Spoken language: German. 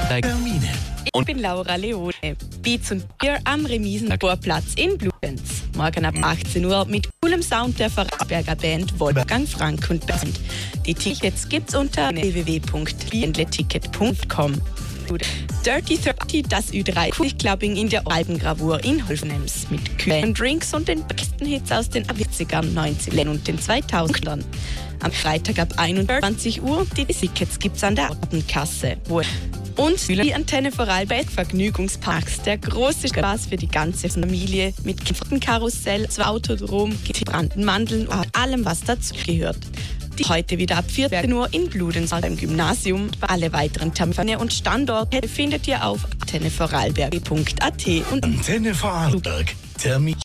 Termine. Ich bin Laura Leone. Beats und Bier am Remisentorplatz in Bludenz. Morgen ab 18 Uhr mit coolem Sound der Vorarlberger Band Wolfgang Frank und Band. Die Tickets gibt's unter www.biendleticket.com. Dirty 30, das Ü3-Clubbing in der Albengravur in Holfenems mit kühlen Drinks und den besten Hits aus den 80ern, 90ern und den 2000ern. Am Freitag ab 21 Uhr, die Tickets gibt's an der Abendkasse. Und die Antenne Vorarlberg Vergnügungsparks, der große Spaß für die ganze Familie mit Karussell, Autodrom, gebrannten Mandeln und allem, was dazu gehört. Heute wieder ab 14 Uhr in Bludenz beim Gymnasium. Alle weiteren Termine und Standorte findet ihr auf antennevorarlberg.at und Antenne Vorarlberg. Termin.